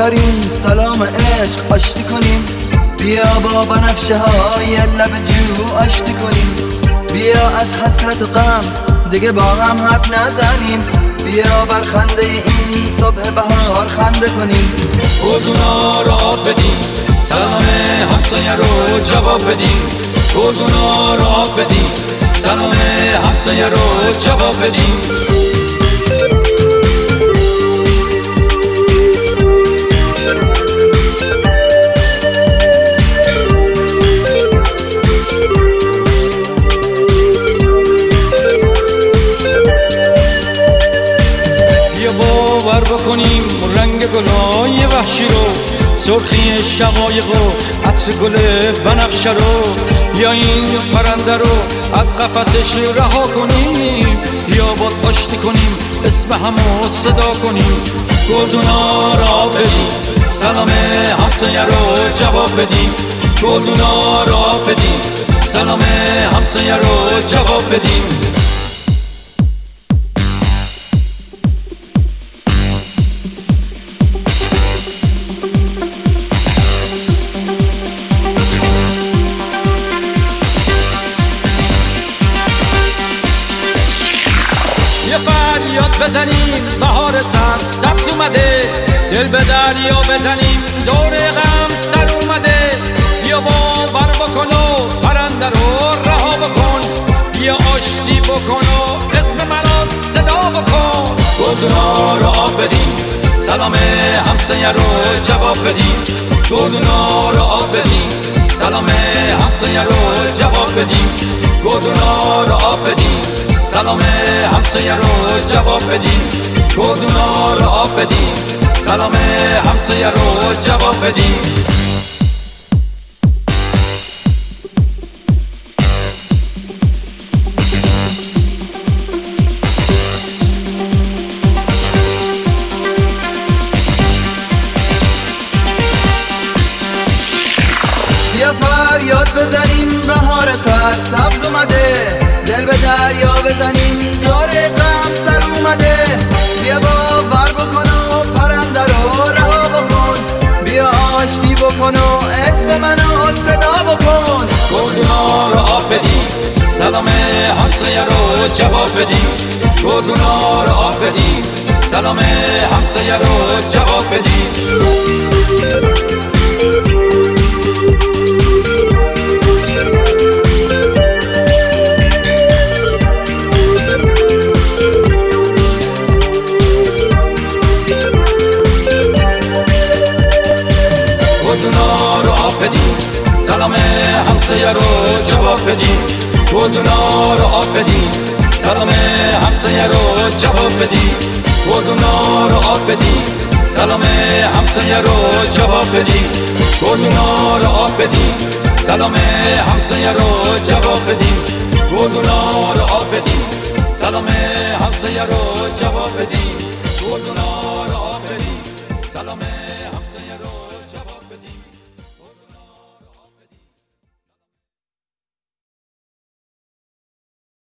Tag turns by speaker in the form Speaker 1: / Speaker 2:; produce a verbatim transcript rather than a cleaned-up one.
Speaker 1: بگذاریم سلام عشق آشتی کنیم. بیا با بنفشه های لب جو آشتی کنیم. بیا از حسرت و غم دیگه با هم حرف نزنیم. بیا بر خنده این صبح بهار خنده کنیم.
Speaker 2: گلدونا را بدیم سلام همسایه رو جواب بدیم. گلدونا را بدیم سلام همسایه رو جواب بدیم. باور بکنیم رنگ گلای وحشی رو، سرخی شقایق و عطر گل بنفشه رو. یا این پرنده رو از قفسش رها کنیم، یا باد آشتی کنیم اسم همو صدا کنیم. گلدونا را بدیم سلام همسایه رو جواب بدیم. گلدونا را بدیم سلام همسایه رو جواب بدیم. یه فریاد بزنیم بهار سر سبز اومده. دل به دریا بزنیم دور غم سر اومده. بیا باور بکن و پرنده رو رها بکن. بیا آشتی بکن و اسم منو صدا بکن. گلدونا رو آب بدیم سلام همسایه رو جواب بدیم. گلدونا رو آب بدیم سلام همسایه رو جواب بدیم. گلدونا رو آب بدیم سلام همسایه رو جواب بدیم. گلدونا رو آب بدیم سلام همسایه رو جواب بدیم.
Speaker 1: بیا فریاد بزنیم بهار سر سبز اومده. دل به دریا بزنیم دور غم سر اومده. بیا باور بکن و پرنده رو رها بکن. بیا آشتی بکن و اسم منو صدا بکن.
Speaker 2: گلدونا رو آب بدیم سلام همسایه رو جواب بدیم. گلدونا رو آب بدیم سلام همسایه رو جواب بدیم. گلدونا رو آب بدیم سلام همسایه رو جواب بدیم. گلدونا رو آب بدیم سلام همسایه رو جواب بدیم. گلدونا رو آب بدیم سلام همسایه رو جواب بدیم. گلدونا رو آب بدیم سلام همسایه رو جواب بدیم. گلدونا رو آب بدیم سلام همسایه رو جواب بدیم. گلدونا رو آب بدیم سلام